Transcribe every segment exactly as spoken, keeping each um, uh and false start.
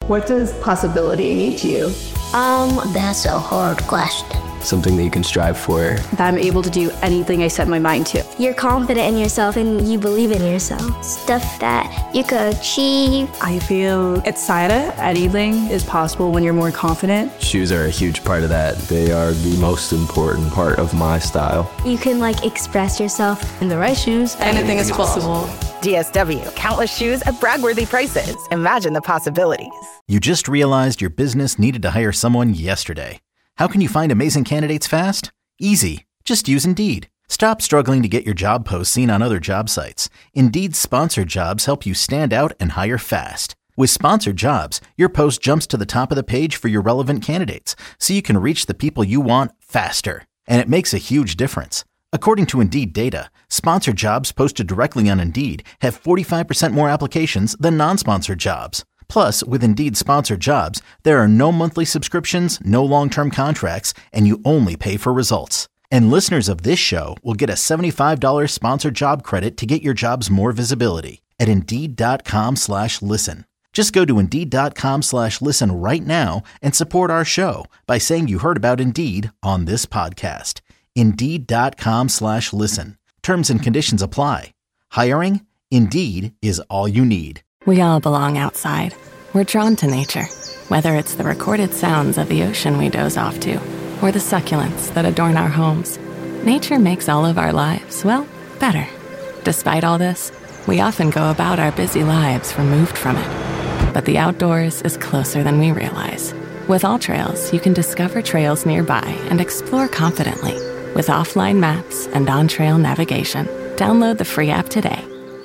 What does possibility mean to you? Um, that's a hard question. Something that you can strive for. That I'm able to do anything I set my mind to. You're confident in yourself and you believe in yourself. Stuff that you could achieve. I feel excited. Anything is possible when you're more confident. Shoes are a huge part of that. They are the most important part of my style. You can like express yourself. In the right shoes, anything is possible. D S W, countless shoes at brag-worthy prices. Imagine the possibilities. You just realized your business needed to hire someone yesterday. How can you find amazing candidates fast? Easy. Just use Indeed. Stop struggling to get your job posts seen on other job sites. Indeed's sponsored jobs help you stand out and hire fast. With sponsored jobs, your post jumps to the top of the page for your relevant candidates, so you can reach the people you want faster. And it makes a huge difference. According to Indeed data, sponsored jobs posted directly on Indeed have forty-five percent more applications than non-sponsored jobs. Plus, with Indeed sponsored jobs, there are no monthly subscriptions, no long-term contracts, and you only pay for results. And listeners of this show will get a seventy-five dollars sponsored job credit to get your jobs more visibility at Indeed.com slash listen. Just go to Indeed.com slash listen right now and support our show by saying you heard about Indeed on this podcast. Indeed.com slash listen. Terms and conditions apply. Hiring? Indeed is all you need. We all belong outside. We're drawn to nature, whether it's the recorded sounds of the ocean we doze off to, or the succulents that adorn our homes. Nature makes all of our lives, well, better. Despite all this, we often go about our busy lives removed from it. But the outdoors is closer than we realize. With AllTrails, you can discover trails nearby and explore confidently. With offline maps and on-trail navigation, download the free app today.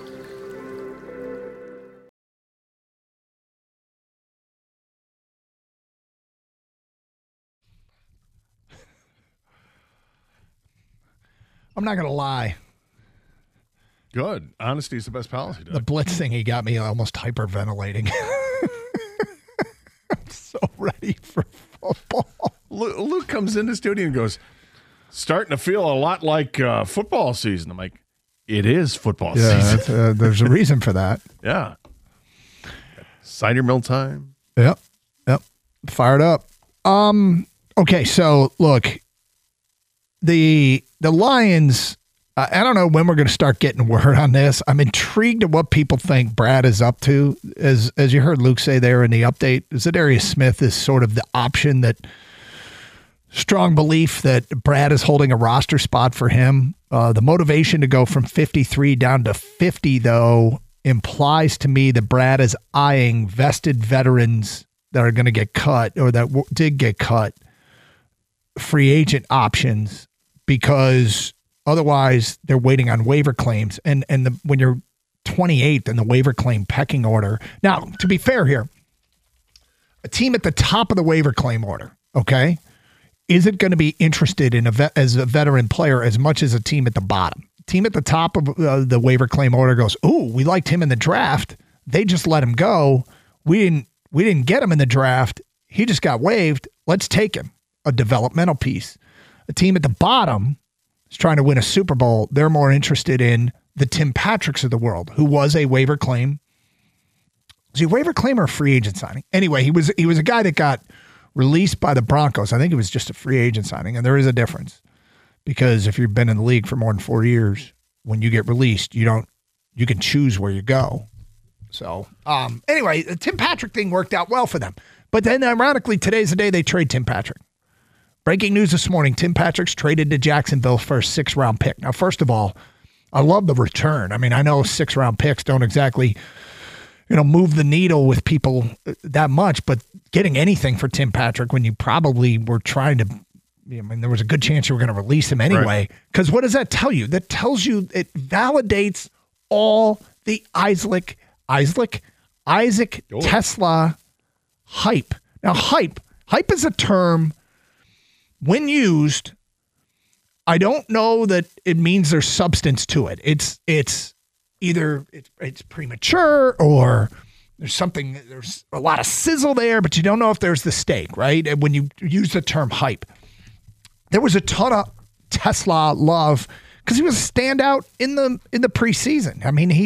I'm not going to lie. Good. Honesty is the best policy, Doug. The blitz thing, he got me almost hyperventilating. I'm so ready for football. Luke, Luke comes in the studio and goes, starting to feel a lot like uh, football season. I'm like, it is football yeah, season. uh, there's a reason for that. Yeah. Cider mill time. Yep. Yep. Fired up. Um. Okay, so look, the the Lions, uh, I don't know when we're going to start getting word on this. I'm intrigued at what people think Brad is up to. As as you heard Luke say there in the update, Zadarius Smith is sort of the option that strong belief that Brad is holding a roster spot for him. Uh, the motivation to go from fifty-three down to fifty, though, implies to me that Brad is eyeing vested veterans that are going to get cut or that w- did get cut, free agent options, because otherwise they're waiting on waiver claims. And and the, when you're twenty-eighth in the waiver claim pecking order. Now, to be fair here, a team at the top of the waiver claim order, okay, isn't going to be interested in a vet, as a veteran player as much as a team at the bottom. Team at the top of uh, the waiver claim order goes, ooh, we liked him in the draft. They just let him go. We didn't we didn't get him in the draft. He just got waived. Let's take him. A developmental piece. A team at the bottom is trying to win a Super Bowl. They're more interested in the Tim Patricks of the world, who was a waiver claim. Was he a waiver claim or a free agent signing? Anyway, he was he was a guy that got released by the Broncos. I think it was just a free agent signing, and there is a difference because if you've been in the league for more than four years, when you get released, you don't you can choose where you go. So um, anyway, the Tim Patrick thing worked out well for them. But then, ironically, today's the day they trade Tim Patrick. Breaking news this morning, Tim Patrick's traded to Jacksonville for a six-round pick. Now, first of all, I love the return. I mean, I know six-round picks don't exactly, you know, move the needle with people that much, but getting anything for Tim Patrick when you probably were trying to, I mean, there was a good chance you were going to release him anyway. Because right. What does that tell you? That tells you, it validates all the Isaac, Isaac, Isaac oh. Tesla hype. Now, hype, hype is a term, when used, I don't know that it means there's substance to it. It's it's either it's, it's premature or there's something, there's a lot of sizzle there, but you don't know if there's the steak, right? And when you use the term hype, there was a ton of Tesla love because he was a standout in the in the preseason. I mean, he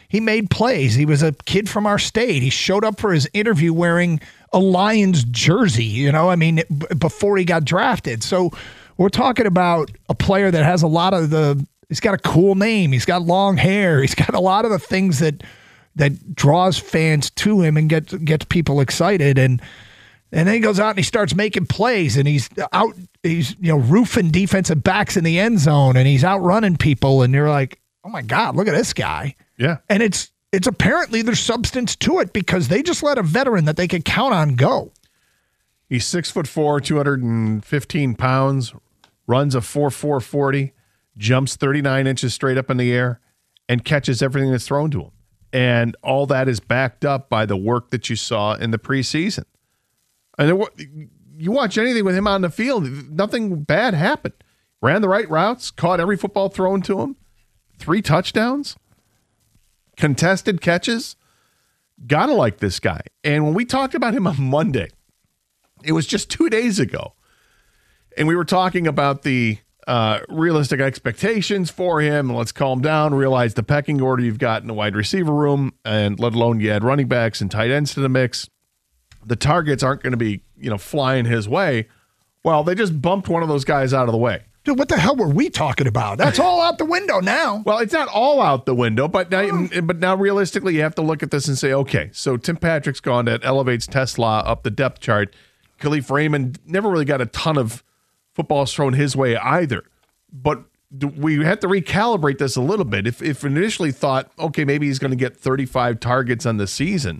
he made plays. He was a kid from our state. He showed up for his interview wearing a Lions jersey, you know, I mean, b- before he got drafted. So we're talking about a player that has a lot of the, he's got a cool name. He's got long hair. He's got a lot of the things that that draws fans to him and gets gets people excited. And and then he goes out and he starts making plays, and he's out, he's, you know, roofing defensive backs in the end zone, and he's outrunning people, and you're like, oh my God, look at this guy. Yeah. And it's it's apparently there's substance to it because they just let a veteran that they could count on go. He's six foot four, two hundred fifteen pounds, runs a four four forty, jumps thirty-nine inches straight up in the air, and catches everything that's thrown to him. And all that is backed up by the work that you saw in the preseason. And you watch anything with him on the field, nothing bad happened. Ran the right routes, caught every football thrown to him, three touchdowns, contested catches. Gotta like this guy. And when we talked about him on Monday, it was just two days ago, and we were talking about the uh, realistic expectations for him. Let's calm down, realize the pecking order you've got in the wide receiver room, and let alone you add running backs and tight ends to the mix. The targets aren't going to be, you know, flying his way. Well, they just bumped one of those guys out of the way. Dude, what the hell were we talking about? That's all out the window now. Well, it's not all out the window, but now, oh. but now realistically, you have to look at this and say, okay, so Tim Patrick's gone. That elevates Tesla up the depth chart. Khalif Raymond never really got a ton of footballs thrown his way either. But we have to recalibrate this a little bit. If if initially thought, okay, maybe he's going to get thirty-five targets on the season,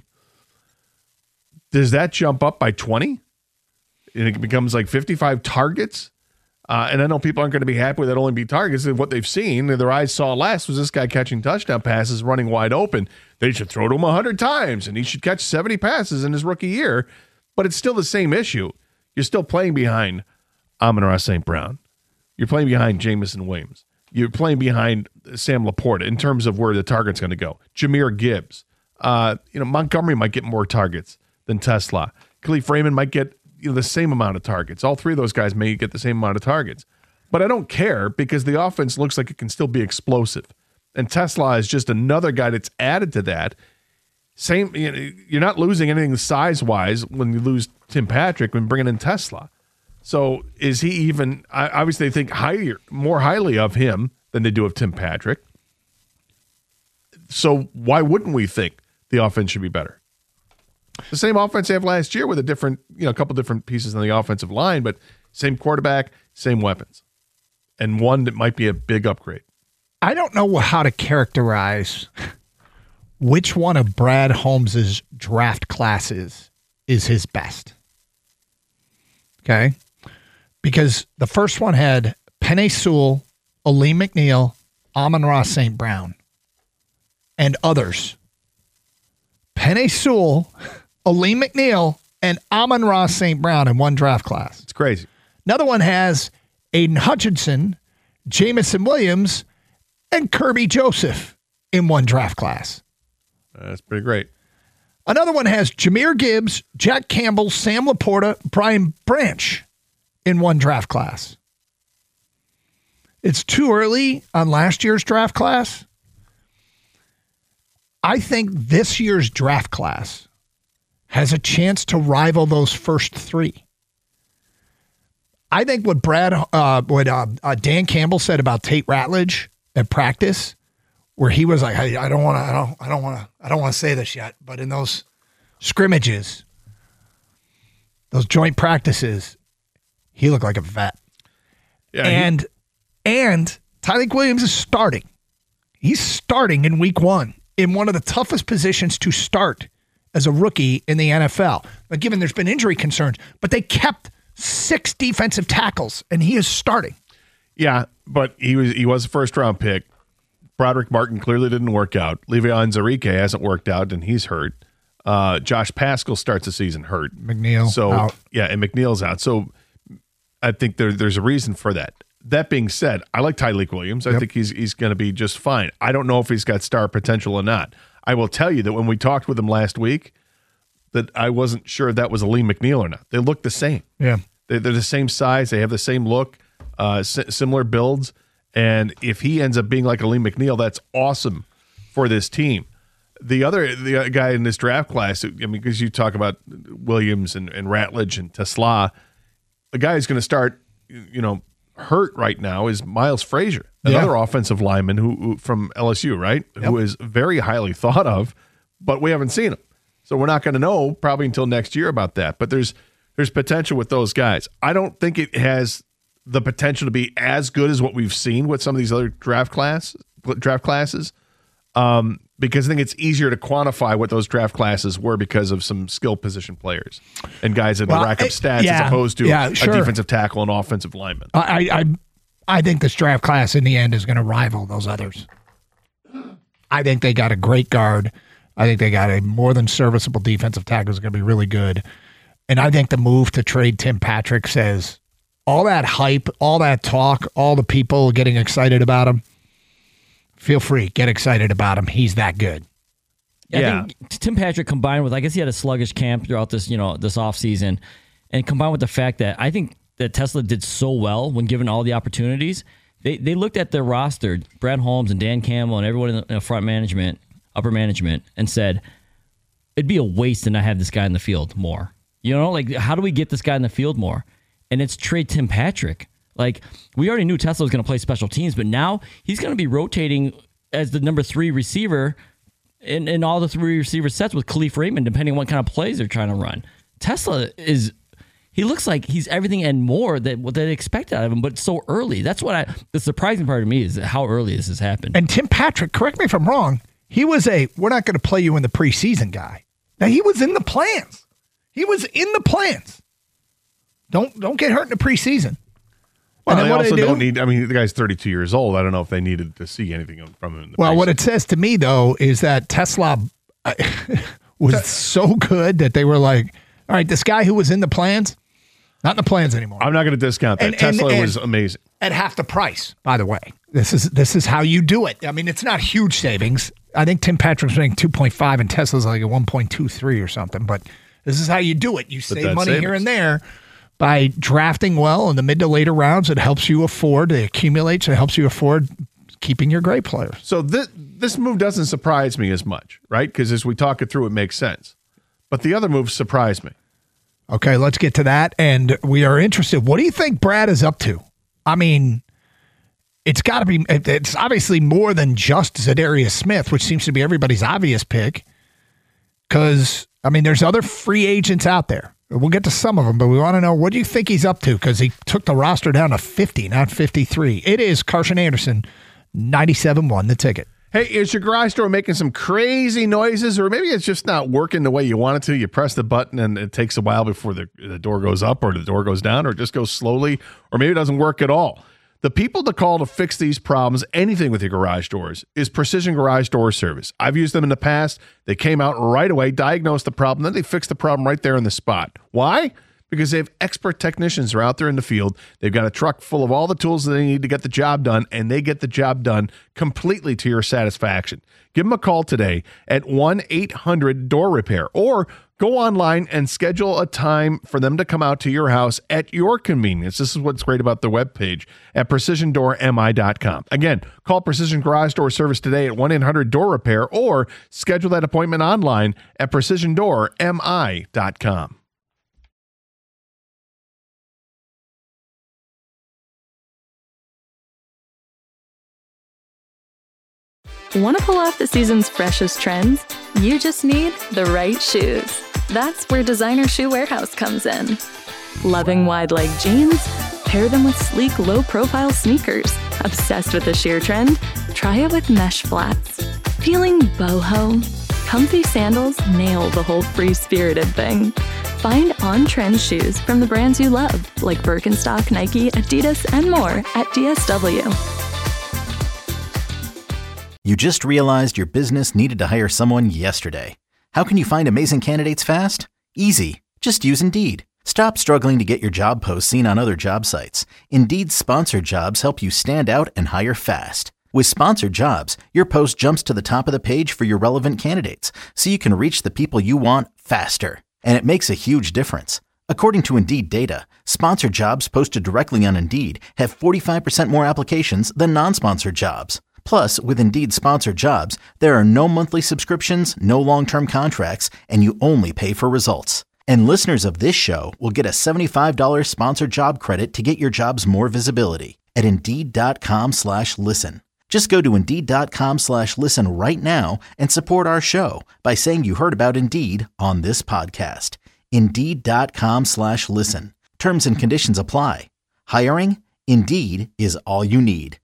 does that jump up by twenty? And it becomes like fifty-five targets? Uh, and I know people aren't going to be happy with that only be targets. What they've seen, their eyes saw last, was this guy catching touchdown passes, running wide open. They should throw to him one hundred times, and he should catch seventy passes in his rookie year. But it's still the same issue. You're still playing behind Amon-Ra Saint Brown. You're playing behind Jamison Williams. You're playing behind Sam Laporta in terms of where the target's going to go. Jahmyr Gibbs. Uh, you know, Montgomery might get more targets than Tesla. Khalif Raymond might get, you know, the same amount of targets. All three of those guys may get the same amount of targets. But I don't care because the offense looks like it can still be explosive. And Tesla is just another guy that's added to that. Same, you know, you're not losing anything size-wise when you lose Tim Patrick when bringing in Tesla. So is he even, obviously they think higher, more highly of him than they do of Tim Patrick. So why wouldn't we think the offense should be better? The same offense they have last year with a different, you know, a couple different pieces on the offensive line, but same quarterback, same weapons, and one that might be a big upgrade. I don't know how to characterize which one of Brad Holmes's draft classes is his best. Okay? Because the first one had Penei Sewell, Aleem McNeil, Amon-Ra Saint Brown, and others. Penei Sewell, Aleem McNeil, and Amon-Ra Saint Brown in one draft class. It's crazy. Another one has Aiden Hutchinson, Jamison Williams, and Kirby Joseph in one draft class. That's pretty great. Another one has Jahmyr Gibbs, Jack Campbell, Sam Laporta, Brian Branch in one draft class. It's too early on last year's draft class. I think this year's draft class has a chance to rival those first three. I think what Brad, uh, what uh, uh, Dan Campbell said about Tate Ratledge at practice, where he was like, "I, I don't want to, I don't, I don't want to, I don't want to say this yet," but in those scrimmages, those joint practices, he looked like a vet. Yeah, and he- and Tyleik Williams is starting. He's starting in week one in one of the toughest positions to start as a rookie in the N F L. Now, given there's been injury concerns, but they kept six defensive tackles, and he is starting. Yeah, but he was he was a first round pick. Broderick Martin clearly didn't work out. Le'Veon Zarike hasn't worked out, and he's hurt. Uh, Josh Paschal starts the season hurt. McNeil so out. Yeah, and McNeil's out. So I think there, there's a reason for that. That being said, I like Tyleik Williams. I Yep. think he's he's going to be just fine. I don't know if he's got star potential or not. I will tell you that when we talked with him last week, that I wasn't sure if that was Aleem McNeil or not. They look the same. Yeah. They're, they're the same size. They have the same look, uh, si- similar builds. And if he ends up being like Aleem McNeil, that's awesome for this team. The other the guy in this draft class, I mean, because you talk about Williams and, and Ratledge and Tesla, the guy who's going to start, you know, hurt right now is Miles Frazier, another yeah. offensive lineman who, who from L S U, right? Yep. Who is very highly thought of, but we haven't seen him. So we're not going to know probably until next year about that. But there's there's potential with those guys. I don't think it has the potential to be as good as what we've seen with some of these other draft class draft classes, um, because I think it's easier to quantify what those draft classes were because of some skill position players and guys that well, rack up stats yeah, as opposed to yeah, a sure. defensive tackle and offensive lineman. I, I I think this draft class in the end is going to rival those others. I think they got a great guard. I think they got a more than serviceable defensive tackle is going to be really good. And I think the move to trade Tim Patrick says all that hype, all that talk, all the people getting excited about him, feel free, get excited about him. He's that good. Yeah, yeah. I think Tim Patrick combined with, I guess he had a sluggish camp throughout this, you know, this offseason, and combined with the fact that I think that Tesla did so well when given all the opportunities, they they looked at their roster, Brad Holmes and Dan Campbell and everyone in the, in the front management, upper management, and said, it'd be a waste to not have this guy in the field more. You know, like, how do we get this guy in the field more? And it's trade Tim Patrick. Like, we already knew Tesla was going to play special teams, but now he's going to be rotating as the number three receiver in, in all the three receiver sets with Khalif Raymond, depending on what kind of plays they're trying to run. Tesla is, he looks like he's everything and more that what they expected out of him, but so early. That's what I, the surprising part of me is how early this has happened. And Tim Patrick, correct me if I'm wrong, he was a, we're not going to play you in the preseason guy. Now, he was in the plans. He was in the plans. Don't don't get hurt in the preseason. Well, they also they do? don't need, I mean, the guy's thirty-two years old. I don't know if they needed to see anything from him in the Well, preseason. What it says to me, though, is that Tesla was so good that they were like, all right, this guy who was in the plans, not in the plans anymore. I'm not going to discount that. And, Tesla and, and was amazing. At half the price, by the way. This is this is how you do it. I mean, it's not huge savings. I think Tim Patrick's making two point five and Tesla's like a one point two three or something, but this is how you do it. You save money savings. Here and there by drafting well in the mid to later rounds. It helps you afford, it accumulates, it helps you afford keeping your great players. So this, this move doesn't surprise me as much, right? Because as we talk it through, it makes sense. But the other moves surprise me. Okay, let's get to that. And we are interested. What do you think Brad is up to? I mean, it's got to be, it's obviously more than just Zadarius Smith, which seems to be everybody's obvious pick. Because, I mean, there's other free agents out there. We'll get to some of them, but we want to know, what do you think he's up to? Because he took the roster down to fifty, not fifty-three. It is Carson Anderson, ninety-seven one, the ticket. Hey, is your garage door making some crazy noises, or maybe it's just not working the way you want it to? You press the button and it takes a while before the, the door goes up or the door goes down, or it just goes slowly, or maybe it doesn't work at all. The people to call to fix these problems, anything with your garage doors, is Precision Garage Door Service. I've used them in the past. They came out right away, diagnosed the problem, then they fixed the problem right there on the spot. Why? Because they have expert technicians who are out there in the field. They've got a truck full of all the tools that they need to get the job done, and they get the job done completely to your satisfaction. Give them a call today at one eight hundred door repair, or go online and schedule a time for them to come out to your house at your convenience. This is what's great about the webpage at precision door m i dot com. Again, call Precision Garage Door Service today at one eight hundred door repair, or schedule that appointment online at precision door m i dot com. Want to pull off the season's freshest trends? You just need the right shoes. That's where Designer Shoe Warehouse comes in. Loving wide leg jeans? Pair them with sleek, low-profile sneakers. Obsessed with the sheer trend? Try it with mesh flats. Feeling boho? Comfy sandals nail the whole free-spirited thing. Find on-trend shoes from the brands you love, like Birkenstock, Nike, Adidas, and more at D S W. You just realized your business needed to hire someone yesterday. How can you find amazing candidates fast? Easy. Just use Indeed. Stop struggling to get your job posts seen on other job sites. Indeed's sponsored jobs help you stand out and hire fast. With sponsored jobs, your post jumps to the top of the page for your relevant candidates, so you can reach the people you want faster. And it makes a huge difference. According to Indeed data, sponsored jobs posted directly on Indeed have forty-five percent more applications than non-sponsored jobs. Plus, with Indeed Sponsored Jobs, there are no monthly subscriptions, no long-term contracts, and you only pay for results. And listeners of this show will get a seventy-five dollars sponsored job credit to get your jobs more visibility at Indeed.com slash listen. Just go to Indeed.com slash listen right now and support our show by saying you heard about Indeed on this podcast. Indeed.com slash listen. Terms and conditions apply. Hiring? Indeed is all you need.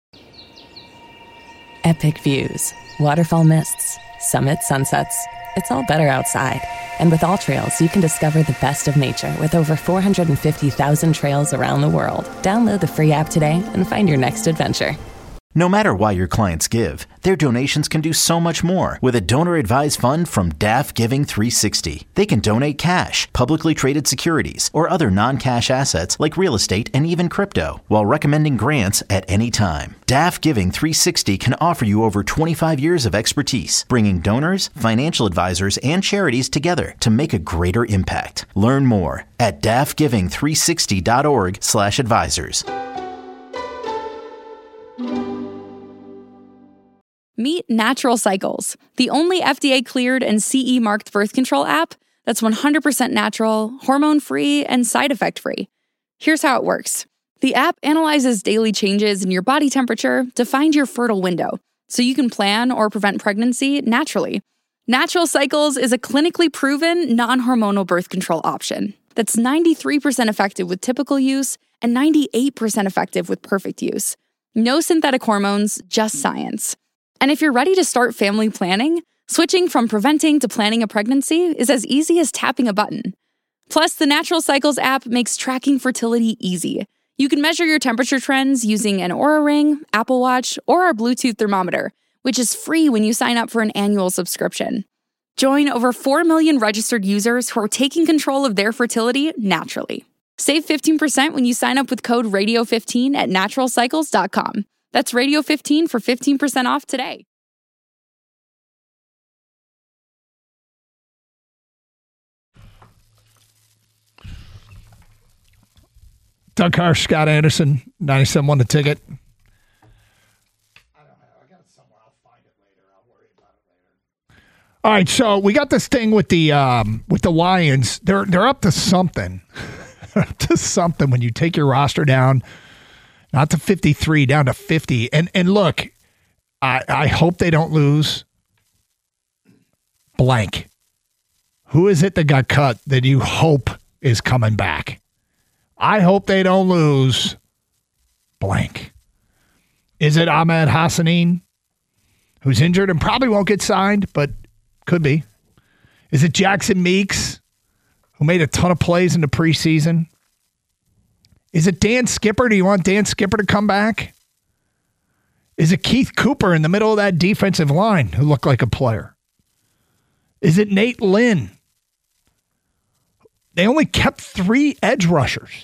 Epic views, waterfall mists, summit sunsets. It's all better outside. And with All Trails, you can discover the best of nature with over four hundred fifty thousand trails around the world. Download the free app today and find your next adventure. No matter why your clients give, their donations can do so much more with a donor-advised fund from D A F Giving three sixty. They can donate cash, publicly traded securities, or other non-cash assets like real estate and even crypto, while recommending grants at any time. D A F Giving three sixty can offer you over twenty-five years of expertise, bringing donors, financial advisors, and charities together to make a greater impact. Learn more at D A F giving three sixty dot org slash advisors. Meet Natural Cycles, the only F D A-cleared and C E-marked birth control app that's one hundred percent natural, hormone-free, and side effect-free. Here's how it works. The app analyzes daily changes in your body temperature to find your fertile window, so you can plan or prevent pregnancy naturally. Natural Cycles is a clinically proven, non-hormonal birth control option that's ninety-three percent effective with typical use and ninety-eight percent effective with perfect use. No synthetic hormones, just science. And if you're ready to start family planning, switching from preventing to planning a pregnancy is as easy as tapping a button. Plus, the Natural Cycles app makes tracking fertility easy. You can measure your temperature trends using an Oura Ring, Apple Watch, or our Bluetooth thermometer, which is free when you sign up for an annual subscription. Join over four million registered users who are taking control of their fertility naturally. Save fifteen percent when you sign up with code radio fifteen at natural cycles dot com. That's radio fifteen for fifteen percent off today. Doug Carr, Scott Anderson, ninety-seven one The Ticket. All right, so we got this thing with the um, with the Lions. They're they're up to something. up to something when you take your roster down, not to fifty-three, down to fifty. And and look, I I hope they don't lose. Blank. Who is it that got cut that you hope is coming back? I hope they don't lose. Blank. Is it Ahmed Hassanin, who's injured and probably won't get signed, but could be? Is it Jackson Meeks, who made a ton of plays in the preseason? Is it Dan Skipper? Do you want Dan Skipper to come back? Is it Keith Cooper in the middle of that defensive line who looked like a player? Is it Nate Lynn? They only kept three edge rushers.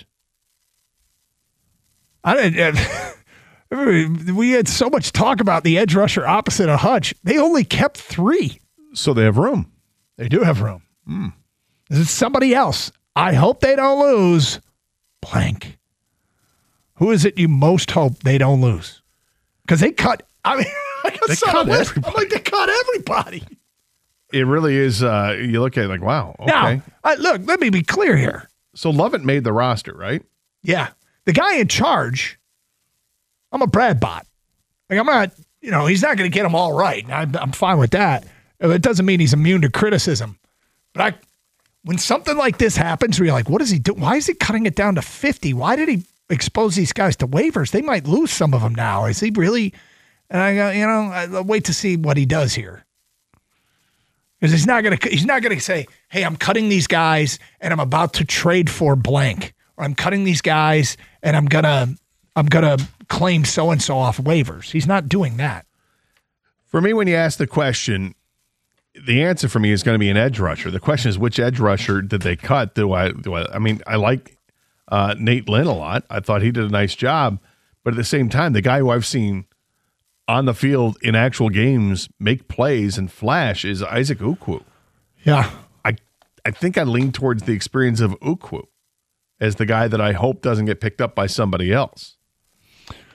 I didn't, we had so much talk about the edge rusher opposite of Hutch. They only kept three. So they have room. They do have room. Mm. Is it somebody else? I hope they don't lose. Blank. Who is it you most hope they don't lose? Because they cut. I mean, I got they cut everybody. I'm like, they cut everybody. It really is. Uh, you look at it like, wow. Okay. Now, uh, look, let me be clear here. So Lovett made the roster, right? Yeah. The guy in charge, I'm a Brad bot. Like, I'm not, you know, he's not going to get them all right. I'm, I'm fine with that. It doesn't mean he's immune to criticism. But I, when something like this happens, where you're like, what is he doing? Why is he cutting it down to fifty? Why did he expose these guys to waivers? They might lose some of them now. Is he really? And I go, you know, I'll wait to see what he does here. Because he's not going to, he's not going to say, hey, I'm cutting these guys and I'm about to trade for blank. Or I'm cutting these guys and I'm going to, I'm going to claim so-and-so off waivers. He's not doing that. For me, when you ask the question, the answer for me is going to be an edge rusher. The question is, which edge rusher did they cut? Do I, do I, I mean, I like uh, Nate Lynn a lot. I thought he did a nice job. But at the same time, the guy who I've seen on the field in actual games make plays and flash is Isaac Ukwu. Yeah. I, I think I lean towards the experience of Ukwu as the guy that I hope doesn't get picked up by somebody else.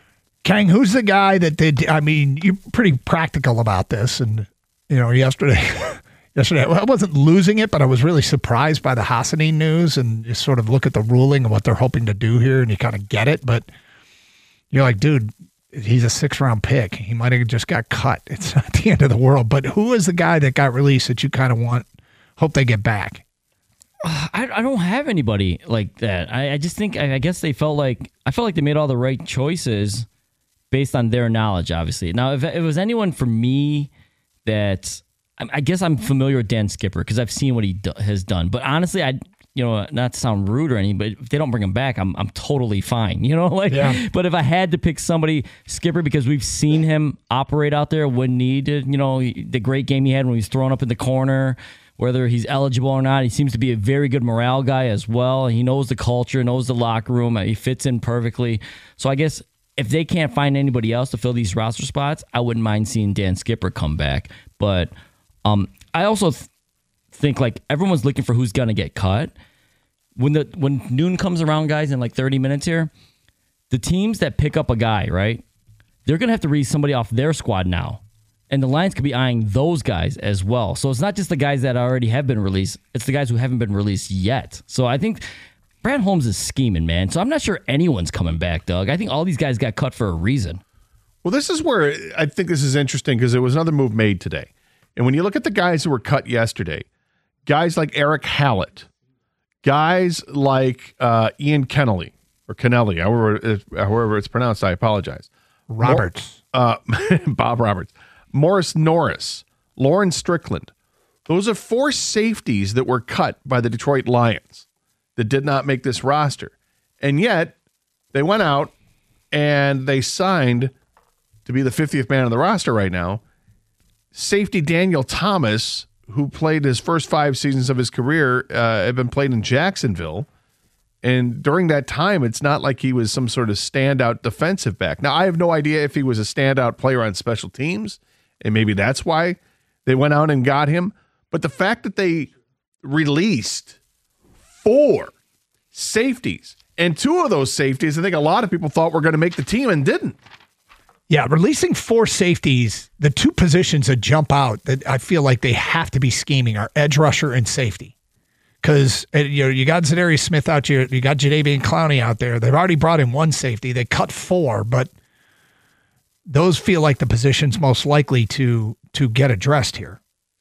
Kang, who's the guy that did? I mean, you're pretty practical about this, and you know, yesterday, yesterday, well, I wasn't losing it, but I was really surprised by the Hassanin news, and you sort of look at the ruling and what they're hoping to do here, and you kind of get it, but you're like, dude, he's a six-round pick. He might have just got cut. It's not the end of the world. But who is the guy that got released that you kind of want, hope they get back? Uh, I, I don't have anybody like that. I, I just think, I, I guess they felt like, I felt like they made all the right choices based on their knowledge, obviously. Now, if it was anyone for me that, I, I guess I'm familiar with Dan Skipper because I've seen what he do, has done. But honestly, I, you know, not to sound rude or anything, but if they don't bring him back, I'm I'm totally fine. You know, like. Yeah. But if I had to pick somebody, Skipper, because we've seen him operate out there when needed. You know, the great game he had when he was thrown up in the corner, whether he's eligible or not, he seems to be a very good morale guy as well. He knows the culture, knows the locker room. He fits in perfectly. So I guess if they can't find anybody else to fill these roster spots, I wouldn't mind seeing Dan Skipper come back. But um, I also th- think like everyone's looking for who's gonna get cut. When the when noon comes around, guys, in like thirty minutes here, the teams that pick up a guy, right, they're gonna have to release somebody off their squad now, and the Lions could be eyeing those guys as well. So it's not just the guys that already have been released; it's the guys who haven't been released yet. So I think Brad Holmes is scheming, man. So I'm not sure anyone's coming back, Doug. I think all these guys got cut for a reason. Well, this is where I think this is interesting because there was another move made today. And when you look at the guys who were cut yesterday, guys like Eric Hallett, guys like uh, Ian Kennelly, or Kennelly, however, however it's pronounced, I apologize. Roberts. Mor- uh, Bob Roberts. Morris Norris, Lauren Strickland. Those are four safeties that were cut by the Detroit Lions that did not make this roster. And yet, they went out and they signed to be the fiftieth man on the roster right now, safety Daniel Thomas, who played his first five seasons of his career, uh, had been played in Jacksonville. And during that time, it's not like he was some sort of standout defensive back. Now, I have no idea if he was a standout player on special teams, and maybe that's why they went out and got him. But the fact that they released four safeties, and two of those safeties, I think a lot of people thought were going to make the team and didn't. Yeah, releasing four safeties, the two positions that jump out that I feel like they have to be scheming are edge rusher and safety. Because you know, you got Zadarius Smith out here, you got Jadeveon Clowney out there. They've already brought in one safety. They cut four, but those feel like the positions most likely to to get addressed here.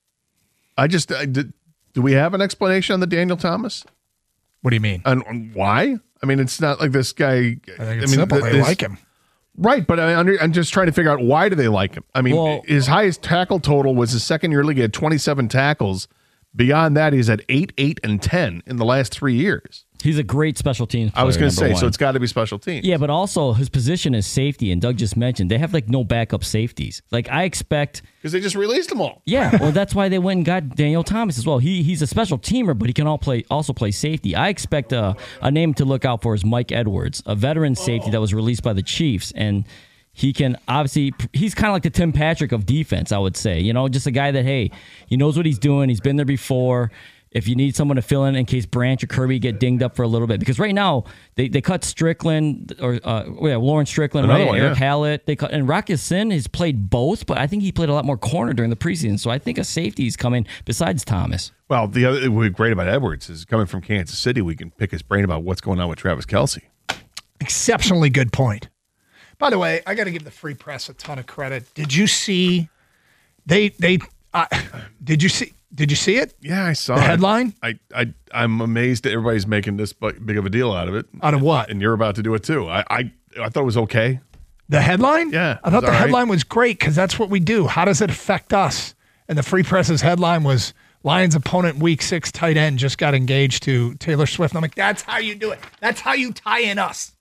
I just, I, do, do we have an explanation on the Daniel Thomas? What do you mean? And why? I mean, it's not like this guy. I think it's I mean, simple. They this, like him. Right, but I under, I'm just trying to figure out why do they like him? I mean, well, his highest tackle total was his second year league. He had twenty-seven tackles. Beyond that, he's at eight, eight, and ten in the last three years. He's a great special teams player. I was going to say, one. so it's got to be special teams. Yeah, but also his position is safety, and Doug just mentioned they have like no backup safeties. Like I expect because they just released them all. Yeah, well, that's why they went and got Daniel Thomas as well. He he's a special teamer, but he can all play also play safety. I expect a a name to look out for is Mike Edwards, a veteran safety oh. that was released by the Chiefs, and he can obviously, he's kind of like the Tim Patrick of defense, I would say. You know, just a guy that, hey, he knows what he's doing. He's been there before. If you need someone to fill in in case Branch or Kirby get dinged up for a little bit. Because right now, they, they cut Strickland, or uh, yeah, Lauren Strickland, Another right? one, Eric yeah. Hallett. They cut, and Rocky Sin has played both, but I think he played a lot more corner during the preseason. So I think a safety is coming besides Thomas. Well, the other what's great about Edwards is coming from Kansas City, we can pick his brain about what's going on with Travis Kelce. Exceptionally good point. By the way, I got to give the Free Press a ton of credit. Did you see? They they uh, did you see? Did you see it? Yeah, I saw the it. headline. I I I'm amazed that everybody's making this big of a deal out of it. Out of what? And you're about to do it too. I I, I thought it was okay. The headline? Yeah, I thought the right. headline was great because that's what we do. How does it affect us? And the Free Press's headline was Lions opponent week six tight end just got engaged to Taylor Swift. And I'm like, that's how you do it. That's how you tie in us.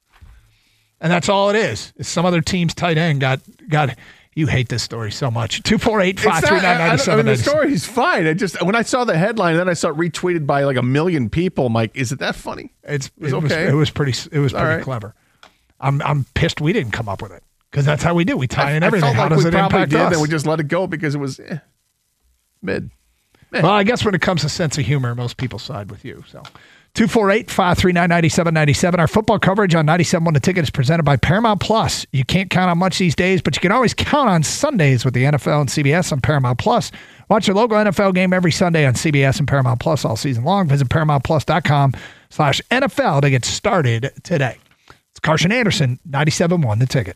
And that's all it is. Is some other team's tight end got got. You hate this story so much. two four eight, five three nine, nine seven. I mean, the story's fine. I just when I saw the headline, and then I saw it retweeted by like a million people. I'm like, is it that funny? It's it was it okay. Was, it was pretty. It was all pretty right. clever. I'm I'm pissed we didn't come up with it because that's how we do. We tie I, in everything. I felt how like does we it probably impact did, us? and we just let it go because it was eh, mid. Well, I guess when it comes to sense of humor, most people side with you. So, two four eight, five three nine, nine seven nine seven. Our football coverage on ninety-seven point one The Ticket is presented by Paramount Plus. You can't count on much these days, but you can always count on Sundays with the N F L and C B S on Paramount Plus. Watch your local N F L game every Sunday on C B S and Paramount Plus all season long. Visit ParamountPlus.com slash NFL to get started today. It's Carson Anderson, ninety-seven point one The Ticket.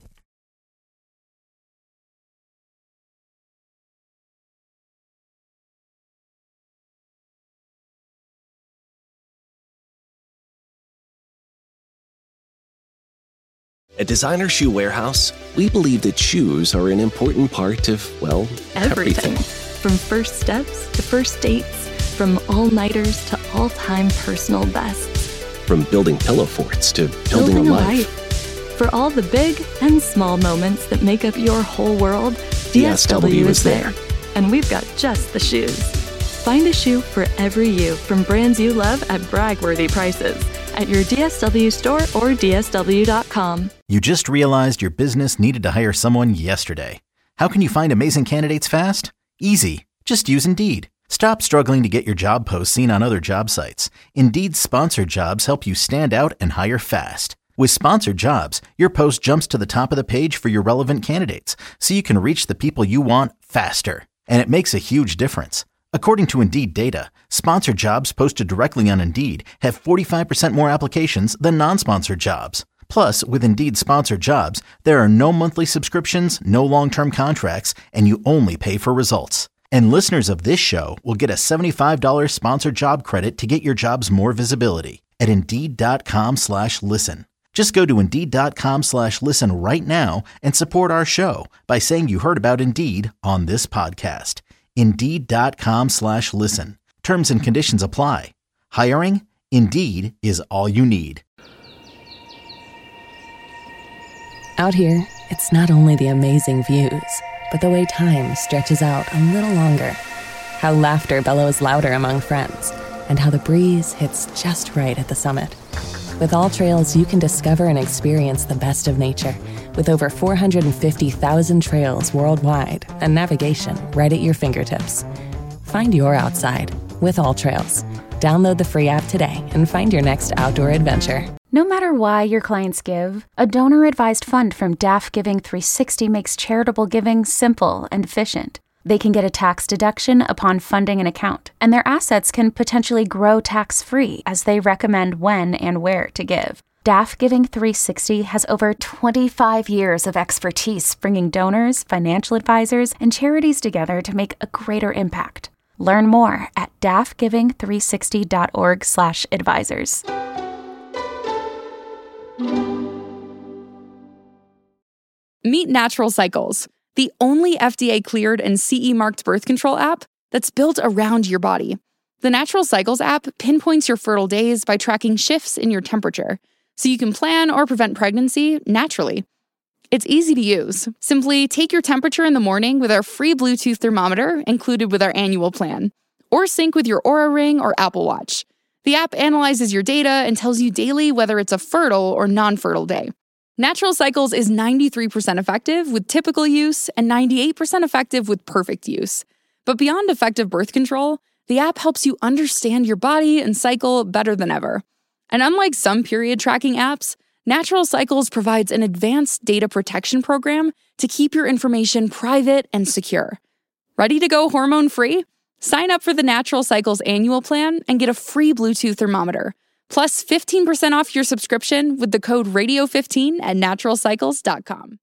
At Designer Shoe Warehouse, we believe that shoes are an important part of, well, everything. Everything. From first steps to first dates, from all-nighters to all-time personal bests. From building pillow forts to building, Building a a life. life. For all the big and small moments that make up your whole world, D S W is there. And we've got just the shoes. Find a shoe for every you from brands you love at brag-worthy prices at your D S W store or D S W dot com. You just realized your business needed to hire someone yesterday. How can you find amazing candidates fast? Easy. Just use Indeed. Stop struggling to get your job posts seen on other job sites. Indeed's sponsored jobs help you stand out and hire fast. With sponsored jobs, your post jumps to the top of the page for your relevant candidates, so you can reach the people you want faster. And it makes a huge difference. According to Indeed data, sponsored jobs posted directly on Indeed have forty-five percent more applications than non-sponsored jobs. Plus, with Indeed sponsored jobs, there are no monthly subscriptions, no long-term contracts, and you only pay for results. And listeners of this show will get a seventy-five dollars sponsored job credit to get your jobs more visibility at Indeed.com slash listen. Just go to Indeed.com slash listen right now and support our show by saying you heard about Indeed on this podcast. Indeed.com slash listen. Terms and conditions apply. Hiring? Indeed is all you need. Out here, it's not only the amazing views, but the way time stretches out a little longer. How laughter bellows louder among friends, and how the breeze hits just right at the summit. With All Trails, you can discover and experience the best of nature with over four hundred fifty thousand trails worldwide and navigation right at your fingertips. Find your outside with All Trails. Download the free app today and find your next outdoor adventure. No matter why your clients give, a donor-advised fund from D A F Giving three sixty makes charitable giving simple and efficient. They can get a tax deduction upon funding an account, and their assets can potentially grow tax-free as they recommend when and where to give. D A F Giving three sixty has over twenty-five years of expertise bringing donors, financial advisors, and charities together to make a greater impact. Learn more at D A F giving three sixty dot org slash advisors. Meet Natural Cycles, the only F D A-cleared and C E-marked birth control app that's built around your body. The Natural Cycles app pinpoints your fertile days by tracking shifts in your temperature, so you can plan or prevent pregnancy naturally. It's easy to use. Simply take your temperature in the morning with our free Bluetooth thermometer included with our annual plan, or sync with your Oura Ring or Apple Watch. The app analyzes your data and tells you daily whether it's a fertile or non-fertile day. Natural Cycles is ninety-three percent effective with typical use and ninety-eight percent effective with perfect use. But beyond effective birth control, the app helps you understand your body and cycle better than ever. And unlike some period tracking apps, Natural Cycles provides an advanced data protection program to keep your information private and secure. Ready to go hormone-free? Sign up for the Natural Cycles annual plan and get a free Bluetooth thermometer, plus fifteen percent off your subscription with the code radio fifteen at natural cycles dot com.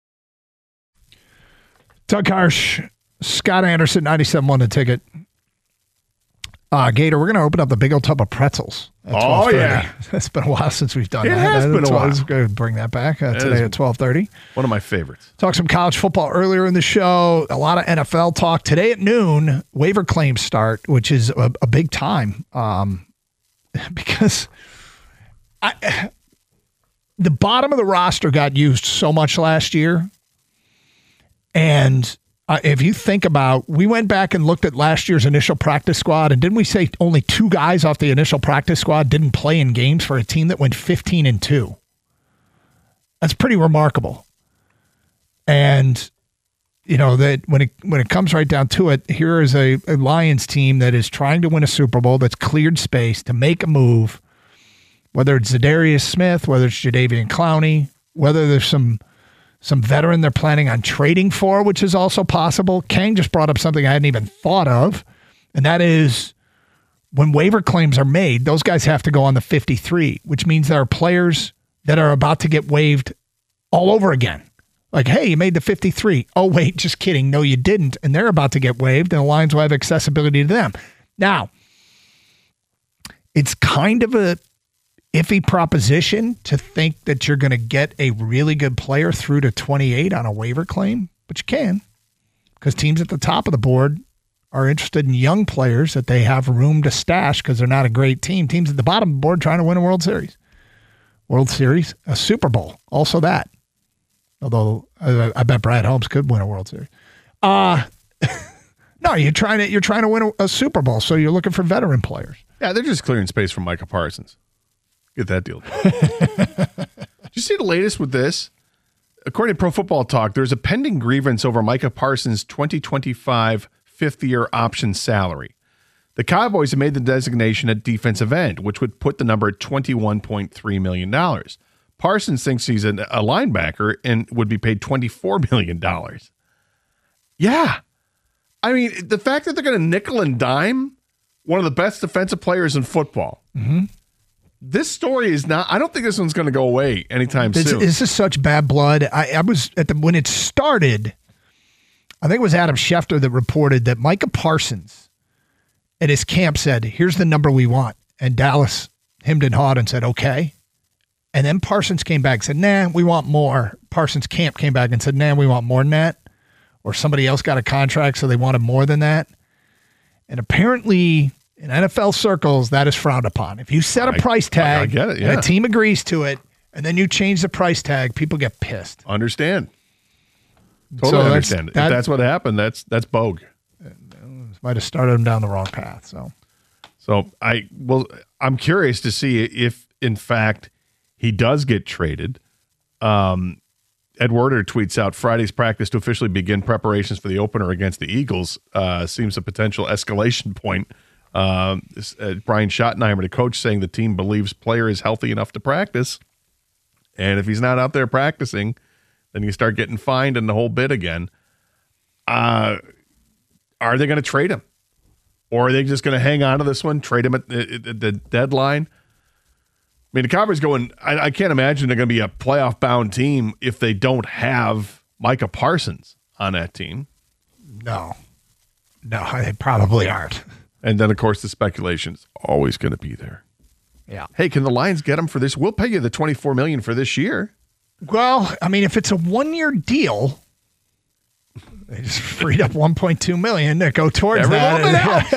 Doug Harsh, Scott Anderson, ninety-seven point one The Ticket. Uh, Gator, we're going to open up the big old tub of pretzels. At oh, yeah. It's been a while since we've done it that. It has uh, been a while. Let's go bring that back uh, today at twelve thirty. One of my favorites. Talk some college football earlier in the show. A lot of N F L talk. Today at noon, waiver claims start, which is a, a big time um, because I, the bottom of the roster got used so much last year. And Uh, if you think about, we went back and looked at last year's initial practice squad, and didn't we say only two guys off the initial practice squad didn't play in games for a team that went fifteen and two? That's pretty remarkable. And you know, that when it when it comes right down to it, here is a, a Lions team that is trying to win a Super Bowl, that's cleared space to make a move, whether it's Zadarius Smith, whether it's Jadeveon Clowney, whether there's some some veteran they're planning on trading for, which is also possible. Kang just brought up something I hadn't even thought of, and that is when waiver claims are made, those guys have to go on the fifty-three, which means there are players that are about to get waived all over again. Like, hey, you made the fifty-three. Oh, wait, just kidding. No, you didn't. And they're about to get waived, and the Lions will have accessibility to them. Now, it's kind of a iffy proposition to think that you're going to get a really good player through to twenty-eight on a waiver claim, but you can, because teams at the top of the board are interested in young players that they have room to stash because they're not a great team. Teams at the bottom of the board trying to win a World Series. World Series, a Super Bowl, also that. Although I, I bet Brad Holmes could win a World Series. Uh, no, you're trying to you're trying to win a, a Super Bowl, so you're looking for veteran players. Yeah, they're just clearing space for Micah Parsons. Get that deal. Did you see the latest with this? According to Pro Football Talk, there's a pending grievance over Micah Parsons' twenty twenty-five fifth-year option salary. The Cowboys have made the designation at defensive end, which would put the number at twenty-one point three million dollars. Parsons thinks he's a, a linebacker and would be paid twenty-four million dollars. Yeah. I mean, the fact that they're going to nickel and dime one of the best defensive players in football. Mm-hmm. This story is not, I don't think this one's going to go away anytime this, soon. This is such bad blood. I, I was at the, when it started, I think it was Adam Schefter that reported that Micah Parsons at his camp said, here's the number we want. And Dallas hemmed and hawed and said, okay. And then Parsons came back and said, nah, we want more. Parsons' camp came back and said, nah, we want more than that. Or somebody else got a contract, so they wanted more than that. And apparently, in N F L circles, that is frowned upon. If you set a I, price tag I get it, yeah. and a team agrees to it, and then you change the price tag, people get pissed. Understand. So Totally that's- understand. that- if that's what happened, that's that's bogue. Might have started them down the wrong path. So, So I well, I'm curious to see if, in fact, he does get traded. Um, Ed Werder tweets out Friday's practice to officially begin preparations for the opener against the Eagles uh, seems a potential escalation point. Um, uh, Brian Schottenheimer, the coach, saying the team believes player is healthy enough to practice, and if he's not out there practicing, then you start getting fined and the whole bit again. Uh, are they going to trade him, or are they just going to hang on to this one, trade him at the, at the deadline? I mean, the Cowboys going, I, I can't imagine they're going to be a playoff-bound team if they don't have Micah Parsons on that team. no. No, they probably aren't. And then, of course, the speculation is always going to be there. Yeah. Hey, can the Lions get him for this? We'll pay you the twenty-four million dollars for this year. Well, I mean, if it's a one-year deal, they just freed up one point two million dollars to go towards Every that. little bit helps.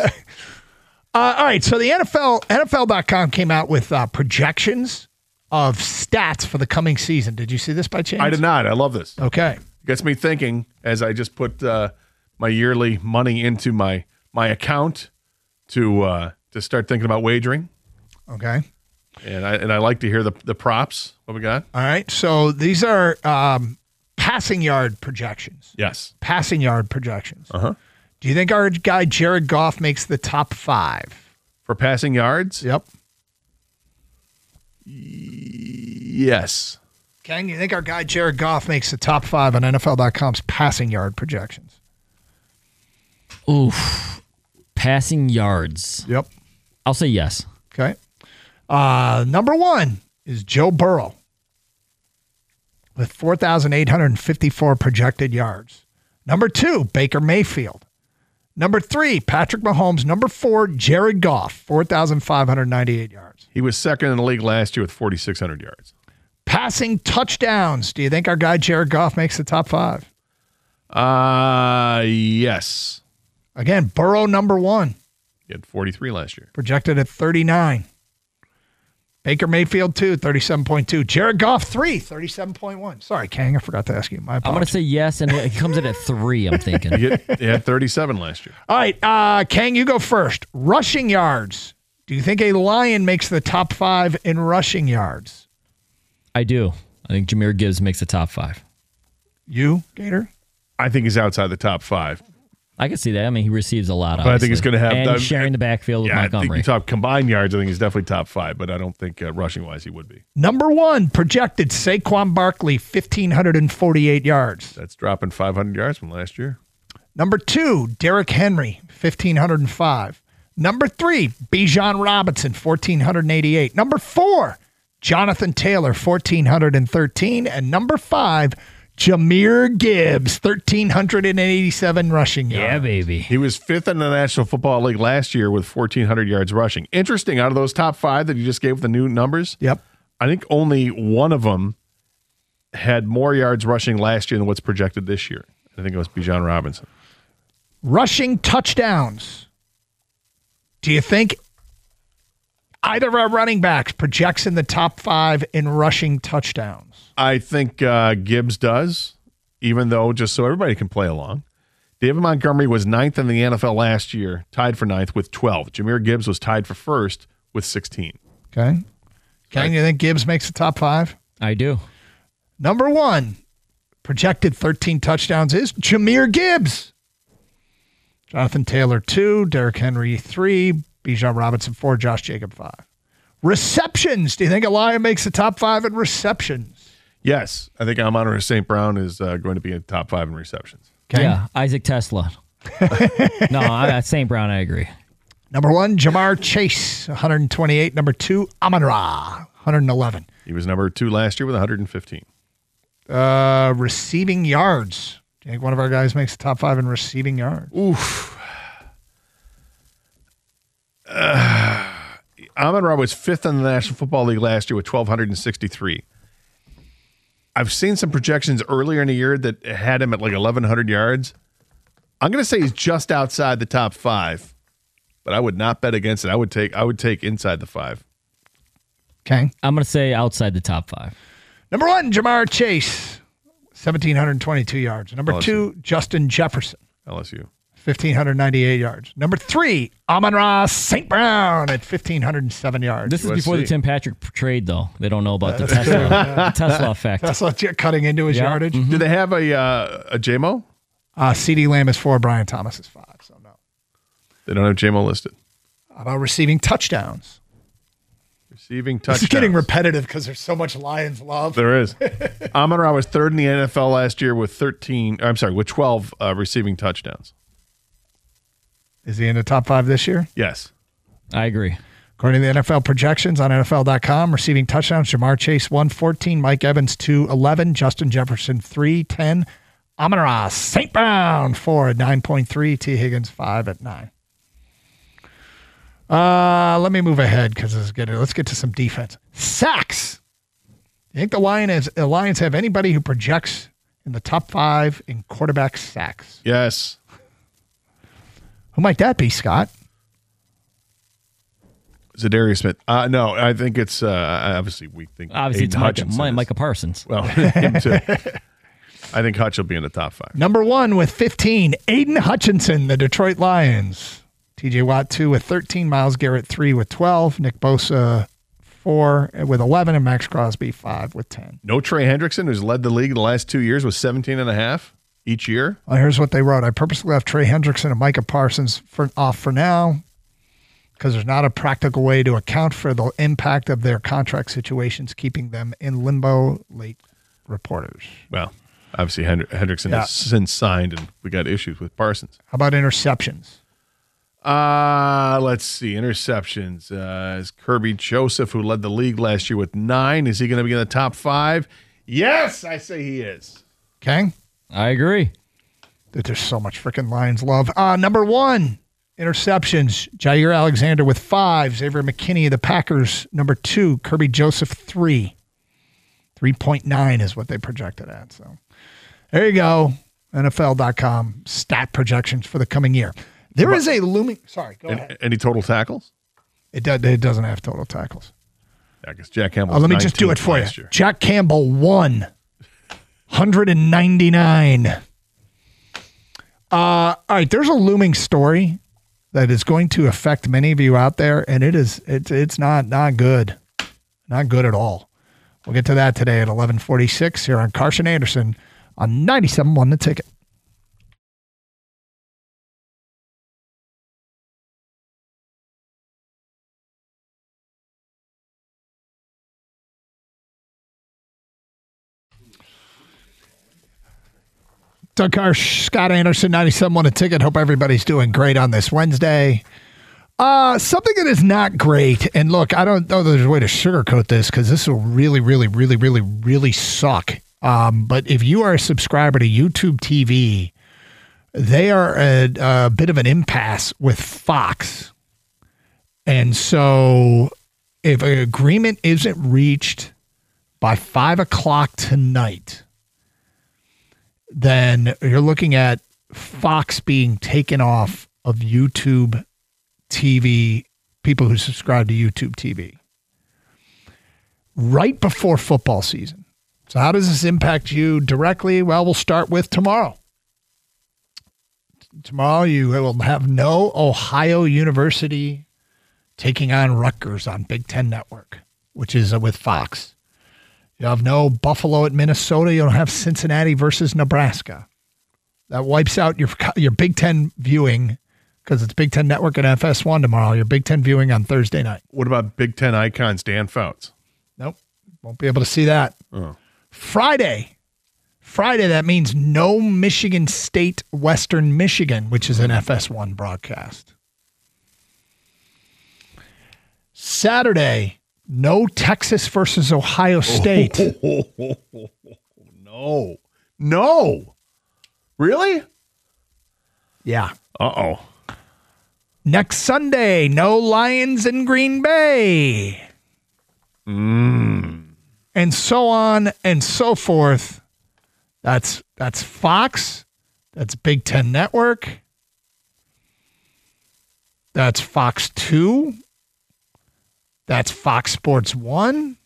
uh, all right, so the N F L, N F L dot com came out with uh, projections of stats for the coming season. Did you see this by chance? I did not. I love this. Okay. Gets me thinking as I just put uh, my yearly money into my my account to uh, to start thinking about wagering. Okay. And I and I like to hear the the props. What we got? All right, so these are um, passing yard projections. Yes. Passing yard projections. Uh huh. Do you think our guy Jared Goff makes the top five? For passing yards? Yep. Yes. Ken, you think our guy Jared Goff makes the top five on N F L dot com's passing yard projections? Oof. Passing yards. Yep. I'll say yes. Okay. Uh, number one is Joe Burrow with four thousand eight hundred fifty-four projected yards. Number two, Baker Mayfield. Number three, Patrick Mahomes. Number four, Jared Goff, four thousand five hundred ninety-eight yards. He was second in the league last year with forty-six hundred yards. Passing touchdowns. Do you think our guy Jared Goff makes the top five? Uh, yes. Again, Burrow number one. He had forty-three last year. Projected at thirty-nine. Baker Mayfield, two, thirty-seven point two. Jared Goff, three, thirty-seven point one. Sorry, Kang, I forgot to ask you. My I'm going to say yes, and it comes in at three, I'm thinking. He had, he had thirty-seven last year. All right, uh, Kang, you go first. Rushing yards. Do you think a Lion makes the top five in rushing yards? I do. I think Jahmyr Gibbs makes the top five. You, Gator? I think he's outside the top five. I can see that. I mean, he receives a lot. But I think he's going to have and the, sharing the backfield with yeah, Montgomery. I think you talk combined yards. I think he's definitely top five, but I don't think uh, rushing wise he would be. Number one projected Saquon Barkley, one thousand five hundred forty-eight yards. That's dropping five hundred yards from last year. Number two, Derrick Henry, one thousand five hundred five. Number three, Bijan Robinson, one thousand four hundred eighty-eight. Number four, Jonathan Taylor, one thousand four hundred thirteen. And number five, Jahmyr Gibbs, one thousand three hundred eighty-seven rushing yards. Yeah, baby. He was fifth in the National Football League last year with fourteen hundred yards rushing. Interesting, out of those top five that you just gave the new numbers, yep, I think only one of them had more yards rushing last year than what's projected this year. I think it was Bijan Robinson. Rushing touchdowns. Do you think either of our running backs projects in the top five in rushing touchdowns? I think uh, Gibbs does, even though, just so everybody can play along, David Montgomery was ninth in the N F L last year, tied for ninth with twelve. Jahmyr Gibbs was tied for first with sixteen. Okay. Ken, you think Gibbs makes the top five? I do. Number one, projected thirteen touchdowns is Jahmyr Gibbs. Jonathan Taylor, two. Derrick Henry, three. Bijan Robinson, four. Josh Jacobs, five. Receptions. Do you think Elijah makes the top five in receptions? Yes. I think Amon-Ra Saint Brown is uh, going to be in the top five in receptions. Okay. Yeah, Isaac Tesla. no, I, Saint Brown, I agree. Number one, Jamar Chase, one hundred twenty-eight. Number two, Amon-Ra, one hundred eleven. He was number two last year with one hundred fifteen. Uh, receiving yards. Do you think one of our guys makes the top five in receiving yards? Oof. Uh, Amon-Ra was fifth in the National Football League last year with one thousand two hundred sixty-three. I've seen some projections earlier in the year that had him at like eleven hundred yards. I'm going to say he's just outside the top five, but I would not bet against it. I would take I would take inside the five. Okay. I'm going to say outside the top five. Number one, Jamar Chase, one thousand seven hundred twenty-two yards. Number L S U. two, Justin Jefferson, L S U. one thousand five hundred ninety-eight yards. Number three, Amon-Ra Saint Brown at one thousand five hundred seven yards. This is U S C. before the Tim Patrick trade, though. They don't know about the Tesla, the Tesla effect. Tesla cutting into his Yeah. yardage. Mhm. Do they have a uh, a J M O? Uh, CeeDee Lamb is four, Brian Thomas is five. So no. They don't have J M O listed. How about receiving touchdowns? Receiving This touchdowns. is getting repetitive because there's so much Lions love. There is. Amon-Ra was third in the N F L last year with thirteen. I'm sorry, with twelve uh, receiving touchdowns. Is he in the top five this year? Yes. I agree. According to the N F L projections on N F L dot com, receiving touchdowns, Jamar Chase, one fourteen, Mike Evans, two eleven, Justin Jefferson, three ten, Amon-Ra Saint Brown, four at nine point three, T. Higgins, five at nine. Uh, let me move ahead because this is good. Let's get to some defense. Sacks. You think the Lions, the Lions have anybody who projects in the top five in quarterback sacks? Yes. Who might that be, Scott? Zadarius Smith. Uh, no, I think it's uh, obviously we think Obviously, Aiden it's Micah, Hutchinson Mi- is. Micah Parsons. Well, him too. I think Hutch will be in the top five. Number one with fifteen, Aiden Hutchinson, the Detroit Lions. T J Watt, two with thirteen. Myles Garrett, three with twelve. Nick Bosa, four with eleven. And Max Crosby, five with ten. No Trey Hendrickson, who's led the league the last two years with seventeen and a half each year. Well, here's what they wrote. I purposely left Trey Hendrickson and Micah Parsons for, off for now because there's not a practical way to account for the impact of their contract situations, keeping them in limbo, late reporters. Well, obviously Hend- Hendrickson Yeah. has since signed, and we got issues with Parsons. How about interceptions? Uh, let's see. Interceptions. Uh, is Kirby Joseph, who led the league last year with nine, is he going to be in the top five? Yes, I say he is. Okay. I agree. That there's so much freaking Lions love. Uh, number one, interceptions. Jair Alexander with five. Xavier McKinney of the Packers, number two. Kirby Joseph, three. three point nine is what they projected at. So there you go. N F L dot com stat projections for the coming year. There is a looming. Sorry, go Any, ahead. any total tackles? It, does, it doesn't have total tackles. I guess Jack Campbell. Uh, let me just do it for you. Year. Jack Campbell, one. one hundred ninety-nine. Uh, all right, there's a looming story that is going to affect many of you out there, and it is it's it's not not good, not good at all. We'll get to that today at eleven forty-six here on Carson Anderson on ninety-seven point one The Ticket. Doug Karsh, Scott Anderson, ninety-seven point one A Ticket. Hope everybody's doing great on this Wednesday. Uh, something that is not great, and look, I don't know there's a way to sugarcoat this because this will really, really, really, really, really suck. Um, but if you are a subscriber to YouTube T V, they are a, a bit of an impasse with Fox. And so if an agreement isn't reached by five o'clock tonight, then you're looking at Fox being taken off of YouTube T V, people who subscribe to YouTube T V, right before football season. So how does this impact you directly? Well, we'll start with tomorrow. Tomorrow you will have no Ohio University taking on Rutgers on Big Ten Network, which is with Fox. You have no Buffalo at Minnesota. You don't have Cincinnati versus Nebraska. That wipes out your your Big Ten viewing because it's Big Ten Network and F S one tomorrow. Your Big Ten viewing on Thursday night. What about Big Ten icons Dan Fouts? Nope. Won't be able to see that. Oh. Friday. Friday, that means no Michigan State Western Michigan, which is an F S one broadcast. Saturday, no Texas versus Ohio State. Oh, no. No. Really? Yeah. Uh-oh. Next Sunday, no Lions in Green Bay. Mm. And so on and so forth. That's that's Fox. That's Big Ten Network. That's Fox two. That's Fox Sports one.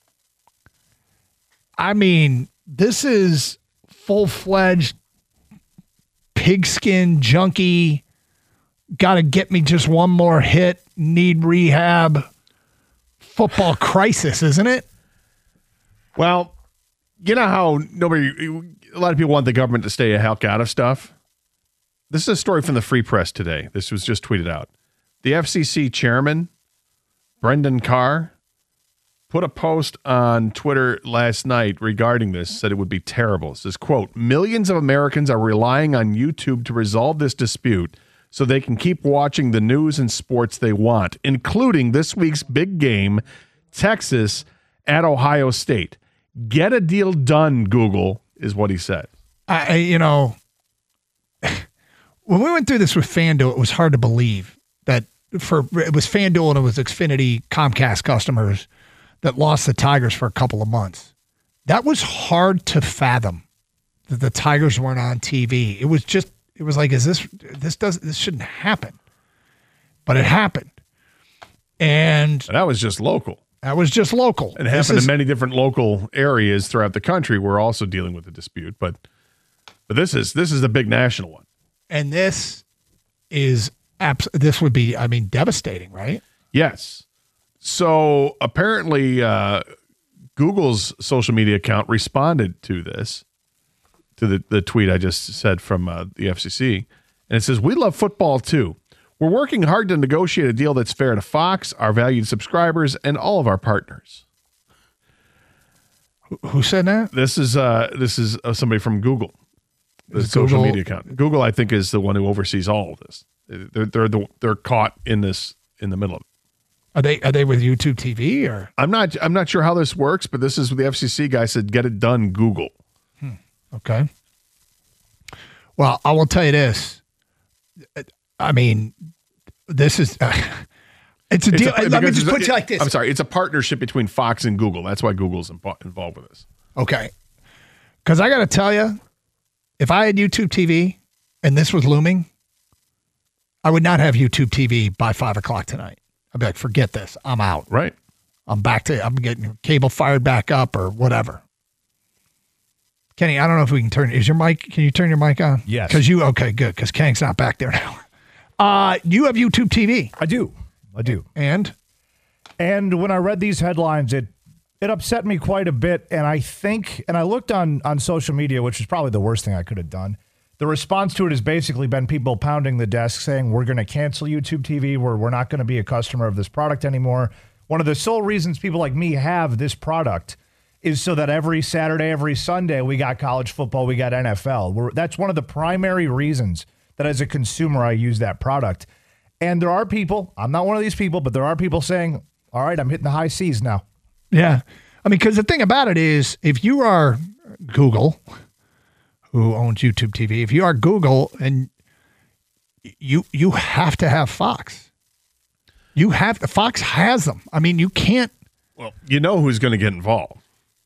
I mean, this is full-fledged pigskin junkie. Got to get me just one more hit. Need rehab. Football crisis, isn't it? Well, you know how nobody, a lot of people want the government to stay a heck out of stuff. This is a story from the Free Press today. This was just tweeted out. The F C C chairman, Brendan Carr, put a post on Twitter last night regarding this, said it would be terrible. It says, quote, millions of Americans are relying on YouTube to resolve this dispute so they can keep watching the news and sports they want, including this week's big game, Texas at Ohio State. Get a deal done, Google, is what he said. I, you know, when we went through this with FanDuel, it was hard to believe that for it was FanDuel and it was Xfinity Comcast customers that lost the Tigers for a couple of months. That was hard to fathom that the Tigers weren't on T V. It was just, it was like, is this, this does, this shouldn't happen. But it happened. And that was just local. That was just local. It happened in many different local areas throughout the country. We're also dealing with the dispute, but but this is this is a big national one. And this is abs- this would be, I mean, devastating, right? Yes. So apparently, uh, Google's social media account responded to this, to the, the tweet I just said from uh, the F C C, and it says, "We love football too. We're working hard to negotiate a deal that's fair to Fox, our valued subscribers, and all of our partners." Who said that? This is uh, this is uh, somebody from Google, the Is social Google- media account. Google, I think, is the one who oversees all of this. They're they're the, they're caught in this in the middle of it. Are they are they with YouTube T V or? I'm not I'm not sure how this works, but this is what the F C C guy said. Get it done, Google. Hmm. Okay. Well, I will tell you this. I mean, this is uh, it's a It's deal. a- Let me because just it's a- put it like this. I'm sorry. It's a partnership between Fox and Google. That's why Google's impo- involved with this. Okay. Because I got to tell you, if I had YouTube T V and this was looming, I would not have YouTube T V by five o'clock tonight. I'd be like, forget this. I'm out. Right. I'm back to, I'm getting cable fired back up or whatever. Kenny, I don't know if we can turn, is your mic, can you turn your mic on? Yes. Because you, okay, good. Because Kang's not back there now. Uh, you have YouTube T V. I do. I do. And? And when I read these headlines, it it upset me quite a bit. And I think, and I looked on, on social media, which is probably the worst thing I could have done. The response to it has basically been people pounding the desk saying, we're going to cancel YouTube T V. We're, we're not going to be a customer of this product anymore. One of the sole reasons people like me have this product is so that every Saturday, every Sunday, we got college football, we got N F L. We're, that's one of the primary reasons that as a consumer I use that product. And there are people, I'm not one of these people, but there are people saying, all right, I'm hitting the high C's now. Yeah. I mean, because the thing about it is, if you are Google, who owns YouTube T V, if you are Google and you you have to have Fox. You have to, Fox has them. I mean, you can't. Well, you know who's going to get involved.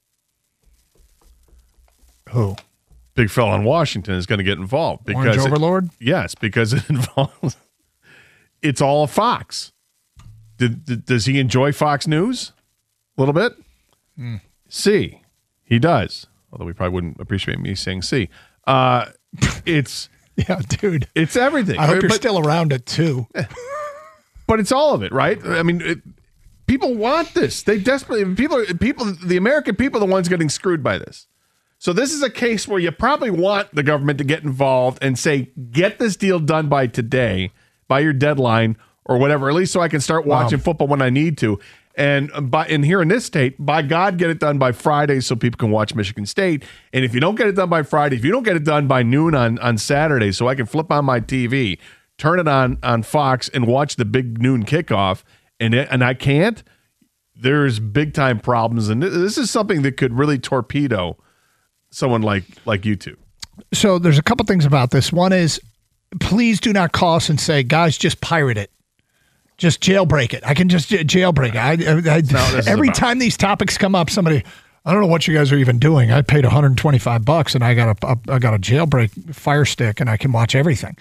Who? Big fella in Washington is going to get involved. because Orange it, Overlord? Yes, because it involves, it's all Fox. Did, did, does he enjoy Fox News a little bit? Mm. C. He does. Although we probably wouldn't appreciate me saying C. Uh, it's... Yeah, dude. It's everything. I hope you're but, still around it, too. But it's all of it, right? I mean, it, people want this. They desperately... People, people, the American people are the ones getting screwed by this. So this is a case where you probably want the government to get involved and say, get this deal done by today, by your deadline or whatever, at least so I can start watching wow. football when I need to. And by and here in this state, by God, get it done by Friday so people can watch Michigan State. And if you don't get it done by Friday, if you don't get it done by noon on, on Saturday so I can flip on my T V, turn it on on Fox and watch the big noon kickoff, and it, and I can't, there's big-time problems. And this is something that could really torpedo someone like like YouTube. So there's a couple things about this. One is, please do not call us and say, guys, just pirate it. Just jailbreak it. I can just jailbreak it. I, I, I, every time these topics come up, somebody, I don't know what you guys are even doing. I paid one hundred twenty-five bucks and I got a, a I got a jailbreak Fire Stick and I can watch everything.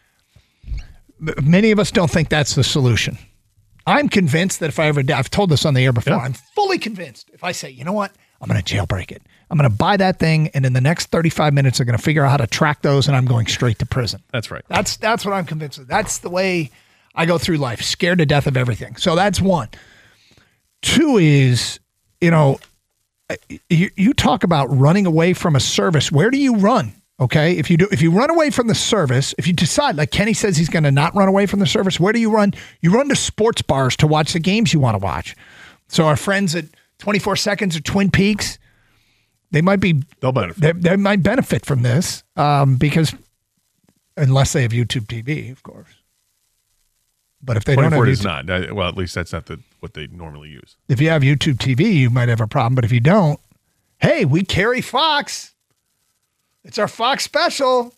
Many of us don't think that's the solution. I'm convinced that if I ever, I've told this on the air before, yeah. I'm fully convinced. If I say, you know what, I'm going to jailbreak it. I'm going to buy that thing, and in the next thirty-five minutes, I'm going to figure out how to track those, and I'm going straight to prison. That's right. That's that's what I'm convinced of. That's the way I go through life, scared to death of everything. So that's one. Two is, you know, you, you talk about running away from a service. Where do you run? Okay, if you do, if you run away from the service, if you decide, like Kenny says, he's going to not run away from the service, where do you run? You run to sports bars to watch the games you want to watch. So our friends at twenty-four seconds or Twin Peaks, they might be, they'll benefit. They, they might benefit from this um, because, unless they have YouTube T V, of course. But if they don't have twenty-four YouTube, is not. Well, at least that's not the, what they normally use. If you have YouTube T V, you might have a problem. But if you don't, hey, we carry Fox. It's our Fox special.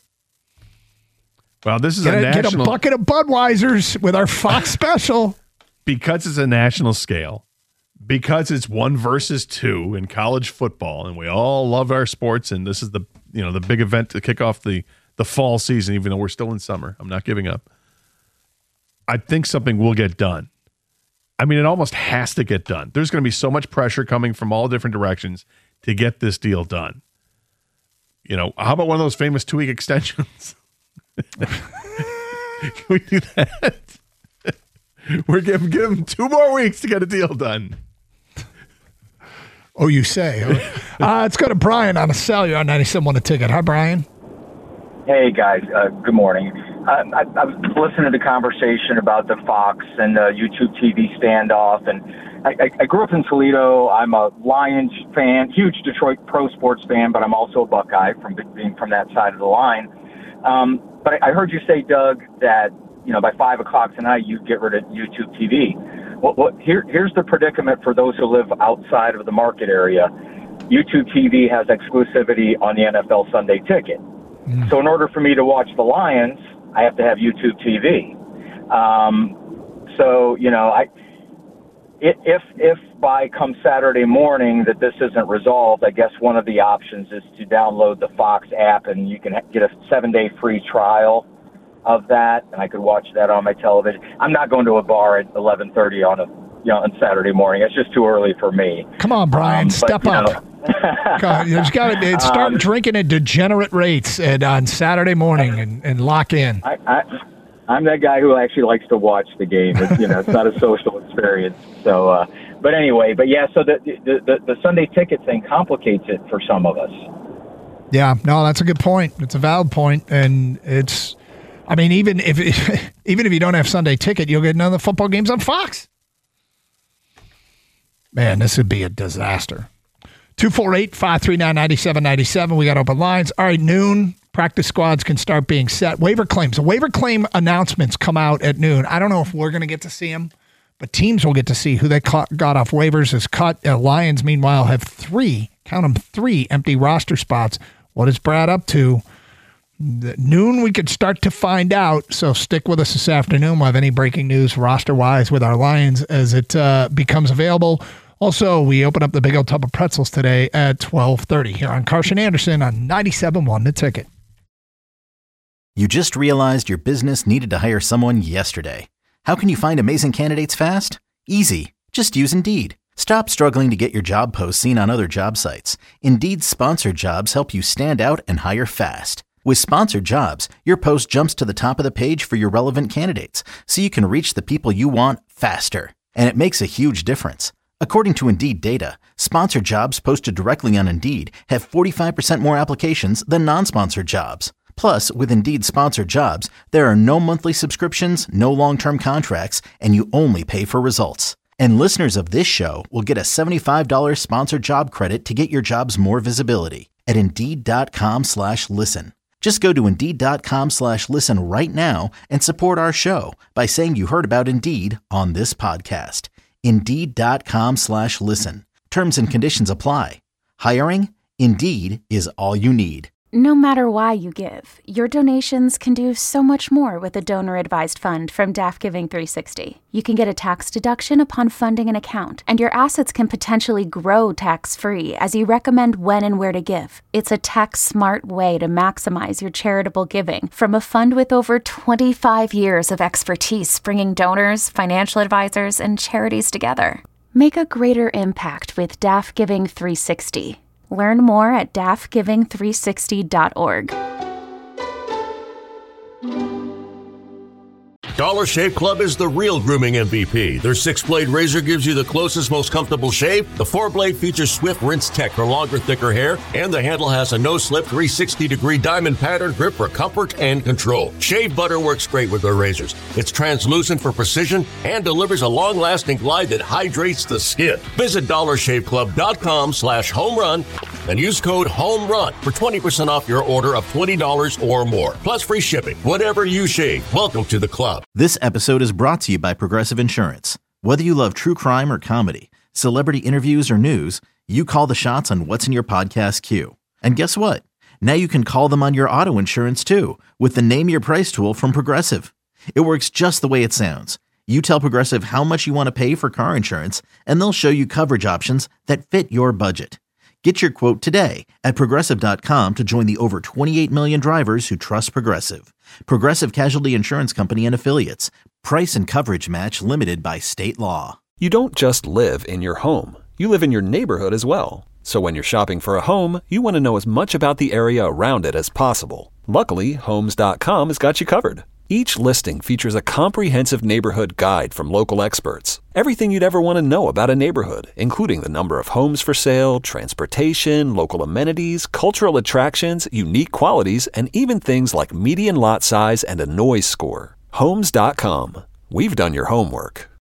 Well, this is get a, a national... Get a bucket of Budweisers with our Fox special. Because it's a national scale, because it's one versus two in college football, and we all love our sports, and this is the you know the big event to kick off the, the fall season, even though we're still in summer. I'm not giving up. I think something will get done. I mean, it almost has to get done. There's going to be so much pressure coming from all different directions to get this deal done. You know, how about one of those famous two-week extensions? Can we do that? We're giving give them two more weeks to get a deal done. Oh, you say? uh, let's go to Brian on a cellular on ninety-seven one a ticket. Hi, Brian. Hey, guys. Uh, good morning. Uh, I, I was listening to the conversation about the Fox and the YouTube T V standoff, and I, I, I grew up in Toledo. I'm a Lions fan, huge Detroit pro sports fan, but I'm also a Buckeye from being from that side of the line. Um, but I, I heard you say, Doug, that you know by five o'clock tonight you'd get rid of YouTube T V. Well, well here, here's the predicament for those who live outside of the market area. YouTube T V has exclusivity on the N F L Sunday Ticket. Mm. So in order for me to watch the Lions, I have to have YouTube T V. Um, so, you know, I if if by come Saturday morning that this isn't resolved, I guess one of the options is to download the Fox app, and you can get a seven-day free trial of that, and I could watch that on my television. I'm not going to a bar at eleven thirty on a you know on Saturday morning. It's just too early for me. Come on, Brian, um, but, step up. Know, God, you just got to start um, drinking at degenerate rates and on Saturday morning and, and lock in. I, I, I'm that guy who actually likes to watch the game. It's, you know, it's not a social experience. So, uh, but anyway, but yeah. So the, the the the Sunday Ticket thing complicates it for some of us. Yeah, no, that's a good point. It's a valid point, and it's. I mean, even if even if you don't have Sunday Ticket, you'll get none of the football games on Fox. Man, this would be a disaster. two four eight, five three nine, nine seven nine seven. We got open lines. All right, noon. Practice squads can start being set. Waiver claims. The waiver claim announcements come out at noon. I don't know if we're going to get to see them, but teams will get to see who they caught, got off waivers as cut. Uh, Lions, meanwhile, have three, count them, three empty roster spots. What is Brad up to? The noon, we could start to find out. So stick with us this afternoon. We'll have any breaking news roster-wise with our Lions as it uh, becomes available. Also, we open up the big old tub of pretzels today at twelve thirty here on Carson Anderson on ninety-seven point one The Ticket. You just realized your business needed to hire someone yesterday. How can you find amazing candidates fast? Easy. Just use Indeed. Stop struggling to get your job posts seen on other job sites. Indeed's sponsored jobs help you stand out and hire fast. With sponsored jobs, your post jumps to the top of the page for your relevant candidates, so you can reach the people you want faster. And it makes a huge difference. According to Indeed data, sponsored jobs posted directly on Indeed have forty-five percent more applications than non-sponsored jobs. Plus, with Indeed sponsored jobs, there are no monthly subscriptions, no long-term contracts, and you only pay for results. And listeners of this show will get a seventy-five dollars sponsored job credit to get your jobs more visibility at Indeed.com slash listen. Just go to Indeed.com slash listen right now and support our show by saying you heard about Indeed on this podcast. Indeed.com slash listen. Terms and conditions apply. Hiring? Indeed is all you need. No matter why you give, your donations can do so much more with a donor-advised fund from D A F Giving three sixty. You can get a tax deduction upon funding an account, and your assets can potentially grow tax-free as you recommend when and where to give. It's a tax-smart way to maximize your charitable giving from a fund with over twenty-five years of expertise bringing donors, financial advisors, and charities together. Make a greater impact with D A F Giving three sixty. Learn more at D A F giving three sixty dot org. Dollar Shave Club is the real grooming M V P. Their six-blade razor gives you the closest, most comfortable shave. The four-blade features swift rinse tech for longer, thicker hair. And the handle has a no-slip three hundred sixty degree diamond pattern grip for comfort and control. Shave butter works great with their razors. It's translucent for precision and delivers a long-lasting glide that hydrates the skin. Visit dollar shave club dot com slash home run and use code HOMERUN for twenty percent off your order of twenty dollars or more. Plus free shipping. Whatever you shave, welcome to the club. This episode is brought to you by Progressive Insurance. Whether you love true crime or comedy, celebrity interviews or news, you call the shots on what's in your podcast queue. And guess what? Now you can call them on your auto insurance too with the Name Your Price tool from Progressive. It works just the way it sounds. You tell Progressive how much you want to pay for car insurance, and they'll show you coverage options that fit your budget. Get your quote today at Progressive dot com to join the over twenty-eight million drivers who trust Progressive. Progressive Casualty Insurance Company and Affiliates. Price and coverage match limited by state law. You don't just live in your home. You live in your neighborhood as well. So when you're shopping for a home, you want to know as much about the area around it as possible. Luckily, Homes dot com has got you covered. Each listing features a comprehensive neighborhood guide from local experts. Everything you'd ever want to know about a neighborhood, including the number of homes for sale, transportation, local amenities, cultural attractions, unique qualities, and even things like median lot size and a noise score. Homes dot com. We've done your homework.